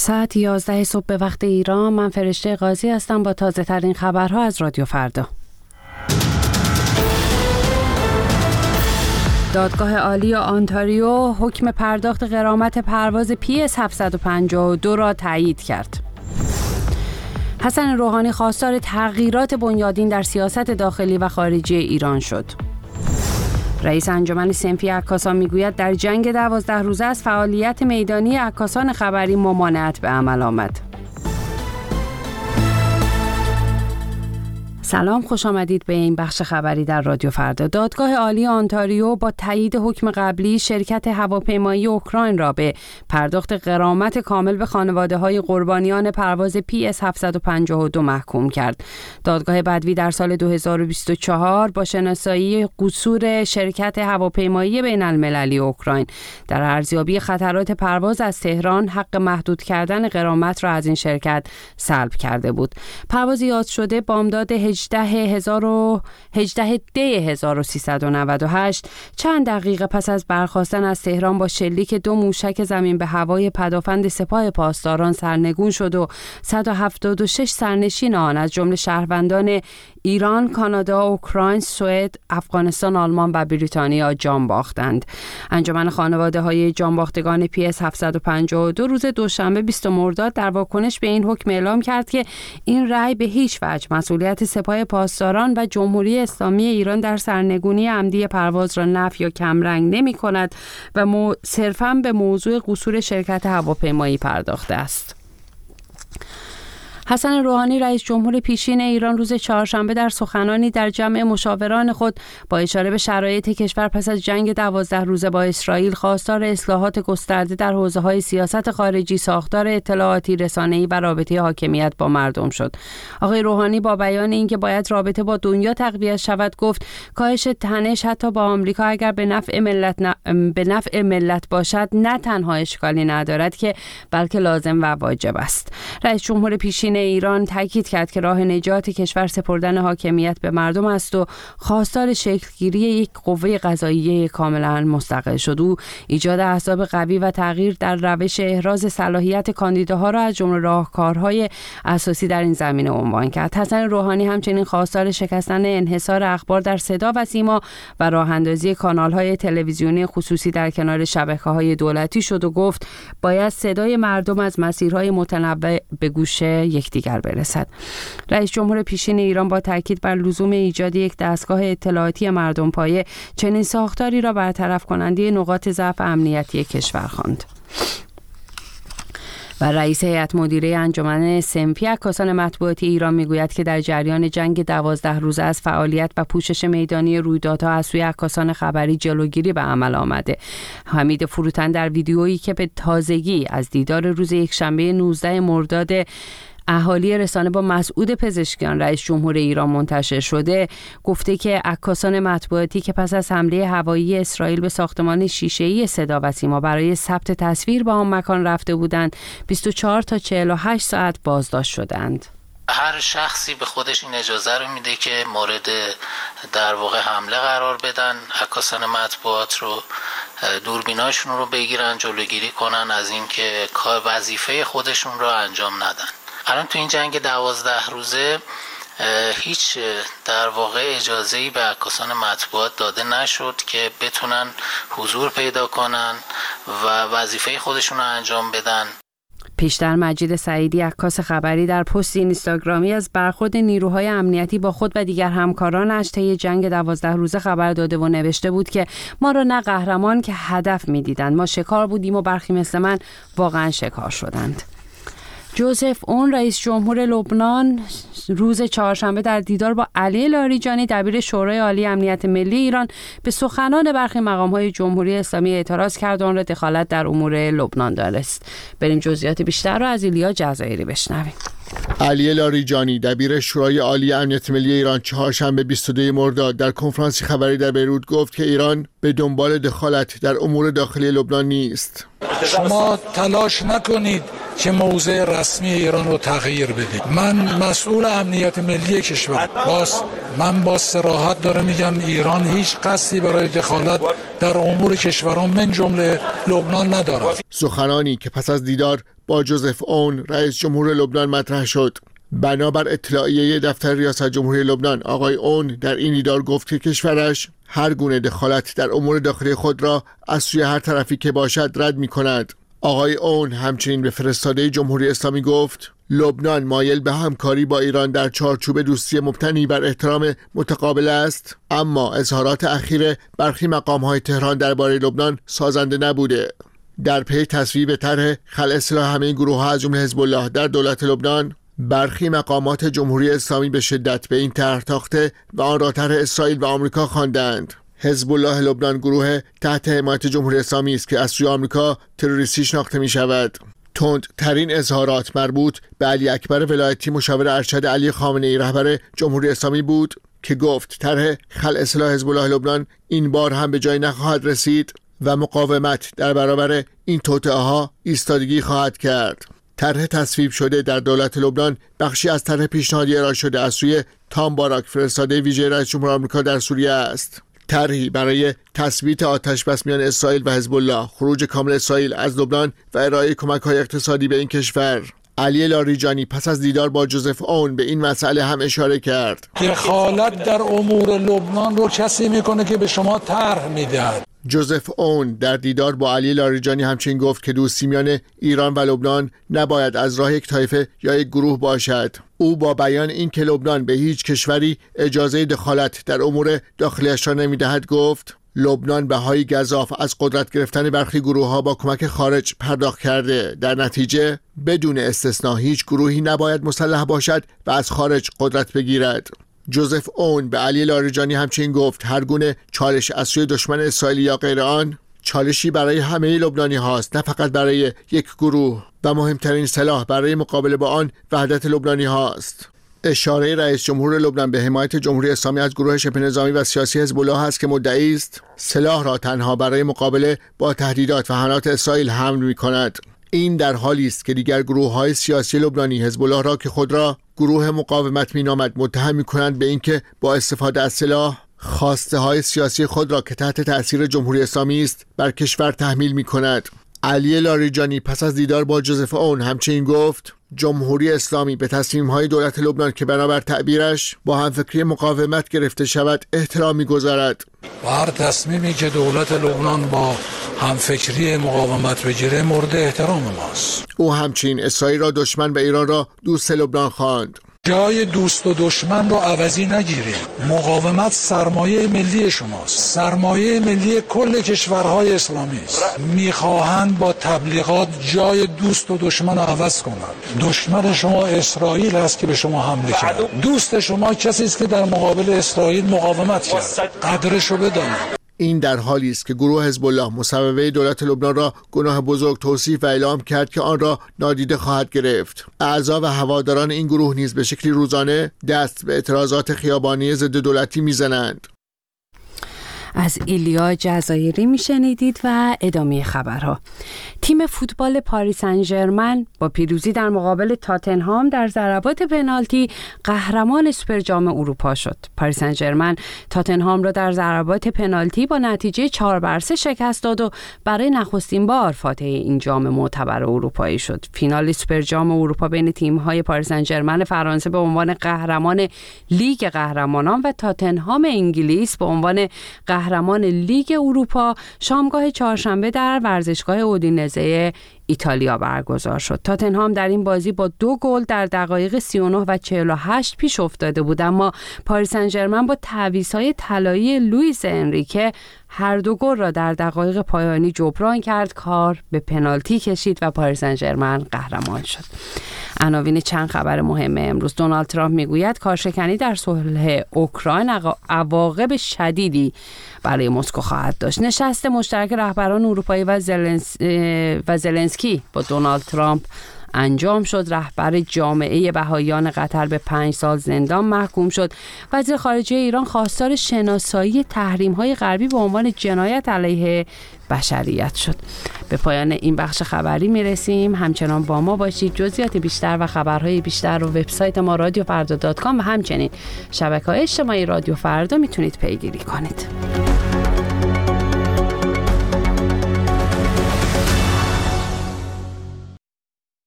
ساعت 11 صبح به وقت ایران. من فرشته قاضی هستم با تازه ترین خبرها از رادیو فردا. دادگاه عالی آنتاریو حکم پرداخت غرامت پرواز PS 752 را تایید کرد. حسن روحانی خواستار تغییرات بنیادین در سیاست داخلی و خارجی ایران شد. رئیس انجمن صنفی عکاسان میگوید در جنگ 12 روزه از فعالیت میدانی عکاسان خبری ممانعت به عمل آمد. سلام، خوش آمدید به این بخش خبری در رادیو فردا. دادگاه عالی آنتاریو با تایید حکم قبلی شرکت هواپیمایی اوکراین را به پرداخت غرامت کامل به خانواده‌های قربانیان پرواز PS 752 محکوم کرد. دادگاه بدوی در سال 2024 با شناسایی قصور شرکت هواپیمایی بین المللی اوکراین در ارزیابی خطرات پرواز از تهران حق محدود کردن غرامت را از این شرکت سلب کرده بود. پرواز یاد شده بامداد 18 دی 1398 چند دقیقه پس از برخاستن از تهران با شلیک 2 موشک زمین به هوای پدافند سپاه پاسداران سرنگون شد و 176 سرنشین آن از جمله شهروندان ایران، کانادا، اوکراین، سوئد، افغانستان، آلمان و بریتانیا جان باختند. انجمن خانواده‌های جانباختگان PS 752 روز دوشنبه 20 مرداد در واکنش به این حکم اعلام کرد که این رأی به هیچ وجه مسئولیت سپاه پاسداران و جمهوری اسلامی ایران در سرنگونی عمدی پرواز را نفی یا کمرنگ نمی‌کند و صرفاً به موضوع قصور شرکت هواپیمایی پرداخته است. حسن روحانی رئیس جمهور پیشین ایران روز چهارشنبه در سخنانی در جمع مشاوران خود با اشاره به شرایط کشور پس از جنگ 12 روزه با اسرائیل خواستار اصلاحات گسترده در حوزه‌های سیاست خارجی، ساختار اطلاعاتی، رسانه‌ای و رابطه حاکمیت با مردم شد. آقای روحانی با بیان اینکه باید رابطه با دنیا تقویت شود گفت کاهش تنش حتی با آمریکا اگر به نفع ملت باشد نه تنها اشکالی ندارد که بلکه لازم و واجب است. رئیس جمهور پیشین ایران تاکید کرد که راه نجات کشور سپردن حاکمیت به مردم است و خواستار شکلگیری یک قوه قضاییه کاملا مستقل شد. او ایجاد احزاب قوی و تغییر در روش احراز صلاحیت کاندیداها را از جمله راهکارهای اساسی در این زمینه عنوان کرد. حسن روحانی همچنین خواستار شکستن انحصار اخبار در صدا و سیما و راه اندازی کانال‌های تلویزیونی خصوصی در کنار شبکه‌های دولتی شد و گفت باید صدای مردم از مسیرهای متنوع به گوش یکدیگر برسد. رئیس جمهور پیشین ایران با تاکید بر لزوم ایجاد یک دستگاه اطلاعاتی مردم پایه چنین ساختاری را برطرف کننده نقاط ضعف امنیتی کشور خواند. و رئیس هیئت مدیره انجمن صنفی عکاسان مطبوعاتی ایران میگوید که در جریان جنگ 12 روزه از فعالیت و پوشش میدانی رویدادها از سوی عکاسان خبری جلوگیری به عمل آمده. حمید فروتن در ویدیویی که به تازگی از دیدار روز یکشنبه 19 مرداد اهالی رسانه با مسعود پزشکیان رئیس جمهور ایران منتشر شده گفته که عکاسان مطبوعاتی که پس از حمله هوایی اسرائیل به ساختمان شیشه‌ای صدا و سیما برای ثبت تصویر به آن مکان رفته بودند 24 تا 48 ساعت بازداشت شدند. هر شخصی به خودش این اجازه رو میده که مورد در واقع حمله قرار بدن، عکاسان مطبوعات رو دوربیناشون رو بگیرن، جلوگیری کنن از اینکه وظیفه خودشون رو انجام ندن. الان تو این جنگ 12 روزه هیچ در واقع اجازه‌ای به عکاسان مطبوعات داده نشد که بتونن حضور پیدا کنن و وظیفه خودشون رو انجام بدن. پیشتر مجید سعیدی عکاس خبری در پست اینستاگرامی از برخورد نیروهای امنیتی با خود و دیگر همکارانش طی جنگ 12 روزه خبر داده و نوشته بود که ما را نه قهرمان که هدف می‌دیدند، ما شکار بودیم و برخی مثل من واقعا شکار شدند. جوزف اون رئیس جمهور لبنان روز چهارشنبه در دیدار با علی لاریجانی دبیر شورای عالی امنیت ملی ایران به سخنان برخی مقام‌های جمهوری اسلامی اعتراض کرد و آن را دخالت در امور لبنان دانست. بریم جزئیات بیشتر رو از ایلیا جزایری بشنویم. علی لاریجانی دبیر شورای عالی امنیت ملی ایران چهارشنبه 22 مرداد در کنفرانسی خبری در بیروت گفت که ایران به دنبال دخالت در امور داخلی لبنان نیست. شما تلاش نکنید که موضع رسمی ایران رو تغییر بدید. من مسئول امنیت ملی کشور من با صراحت دارم میگم ایران هیچ قصدی برای دخالت در امور کشوران من جمله لبنان ندارد. سخنانی که پس از دیدار با جوزف اون رئیس جمهور لبنان مطرح شد. بنابر اطلاعیه دفتر ریاست جمهوری لبنان، آقای اون در این دیدار گفت که کشورش هر گونه دخالت در امور داخلی خود را از سوی هر طرفی که باشد رد می‌کند. آقای اون همچنین به فرستاده جمهوری اسلامی گفت لبنان مایل به همکاری با ایران در چارچوب دوستی مبتنی بر احترام متقابل است، اما اظهارات اخیر برخی مقام‌های تهران درباره لبنان سازنده نبوده. در پی تصویب طرح خلع سلاح همه گروه‌ها از جمله حزب الله در دولت لبنان، برخی مقامات جمهوری اسلامی به شدت به این طرح تاخته و آن را طرح اسرائیل و آمریکا خواندند. حزب الله لبنان گروه تحت حمایت جمهوری اسلامی است که از سوی آمریکا تروریستی شناخته می شود. تندترین اظهارات مربوط به علی اکبر ولایتی، مشاور ارشد علی خامنه‌ای رهبر جمهوری اسلامی بود که گفت طرح خلع سلاح حزب الله لبنان این بار هم به جای نخواهد رسید و مقاومت در برابر این توطئه‌ها ایستادگی خواهد کرد. طرح تصویب شده در دولت لبنان بخشی از طرح پیشنهادی ارائه شده از سوی تام باراک، فرستاده ویژه رئیس جمهور آمریکا در سوریه است. طرحی برای تثبیت آتش‌بس میان اسرائیل و حزب الله، خروج کامل اسرائیل از لبنان و ارائه کمک‌های اقتصادی به این کشور. علی لاریجانی پس از دیدار با جوزف اون به این مسئله هم اشاره کرد. دخالت در امور لبنان رو کسی میکنه که به شما طرح میدهد. جوزف اون در دیدار با علی لاریجانی همچنین گفت که دوستی میان ایران و لبنان نباید از راه یک طایفه یا یک گروه باشد. او با بیان این که لبنان به هیچ کشوری اجازه دخالت در امور داخلیش را نمیدهد گفت لبنان بهای گزاف از قدرت گرفتن برخی گروه‌ها با کمک خارج پرداخت کرده. در نتیجه بدون استثنا هیچ گروهی نباید مسلح باشد و از خارج قدرت بگیرد. جوزف اون به علی لاریجانی همچنین گفت هر گونه چالش از سوی دشمن اسرائیلی یا غیر آن چالشی برای همه لبنانی هاست، نه فقط برای یک گروه، و مهمترین سلاح برای مقابله با آن وحدت لبنانی هاست. اشاره رئیس جمهور لبنان به حمایت جمهوری اسلامی از گروه شبه نظامی و سیاسی حزب الله است که مدعی است سلاح را تنها برای مقابله با تهدیدات و حملات اسرائیل حمل می‌کند. این در حالی است که دیگر گروه‌های سیاسی لبنانی حزب الله را که خود را گروه مقاومت می‌نامد متهم می‌کنند به اینکه با استفاده از سلاح خواسته‌های سیاسی خود را که تحت تأثیر جمهوری اسلامی است بر کشور تحمیل می‌کند. علی لاریجانی پس از دیدار با جوزف اون همچنین گفت جمهوری اسلامی به تصمیم‌های دولت لبنان که بنابر تعبیرش با همفکری مقاومت گرفته شود احترام می‌گذارد. و هر تصمیمی که دولت لبنان با همفکری مقاومت بگیره مورد احترام ماست. او همچنین اسرائیل را دشمن و ایران را دوست لبنان خواند. جای دوست و دشمن رو عوضی نگیرید. مقاومت سرمایه ملی شماست، سرمایه ملی کل کشورهای اسلامی است. میخواهند با تبلیغات جای دوست و دشمن رو عوض کنند. دشمن شما اسرائیل است که به شما حمله کرد، دوست شما کسی است که در مقابل اسرائیل مقاومت کرد. قدرش رو بدانید. این در حالی است که گروه حزب الله مصوبه دولت لبنان را گناه بزرگ توصیف و اعلام کرد که آن را نادیده خواهد گرفت. اعضا و هواداران این گروه نیز به شکلی روزانه دست به اعتراضات خیابانی ضد دولتی میزنند. از ایلیا جزایری میشنیدید و ادامه خبرها. تیم فوتبال پاریس سن ژرمن با پیروزی در مقابل تاتنهام در ضربات پنالتی قهرمان سوپرجام اروپا شد. پاریس سن ژرمن تاتنهام را در ضربات پنالتی با نتیجه 4-3 شکست داد و برای نخستین بار فاتح این جام معتبر اروپایی شد. فینال سوپرجام اروپا بین تیم‌های پاریس سن ژرمن فرانسه به عنوان قهرمان لیگ قهرمانان و تاتنهام انگلیس به عنوان قهرمان لیگ اروپا شامگاه چهارشنبه در ورزشگاه اودینزه ایتالیا برگزار شد. تاتنهام در این بازی با 2 گل در دقایق 39 و 48 پیش افتاده بود، اما پاریس سن ژرمن با تعویض‌های طلایی لوئیس انریکه هر 2 گل را در دقایق پایانی جبران کرد. کار به پنالتی کشید و پاریس سن ژرمن قهرمان شد. عناوین چند خبر مهم امروز. دونالد ترامپ میگوید کارشکنی در صلح اوکراین عواقب شدیدی برای مسکو خواهد داشت. نشست مشترک رهبران اروپایی و زلنسکی با دونالد ترامپ انجام شد. رهبر جامعه بهائیان قطر به 5 سال زندان محکوم شد. وزیر خارجه ایران خواستار شناسایی تحریم‌های غربی به عنوان جنایت علیه بشریت شد. به پایان این بخش خبری میرسیم. همچنان با ما باشید. جزئیات بیشتر و خبرهای بیشتر رو وبسایت ما رادیوفردا.com و همچنین شبکه‌های اجتماعی رادیو فردا میتونید پیگیری کنید.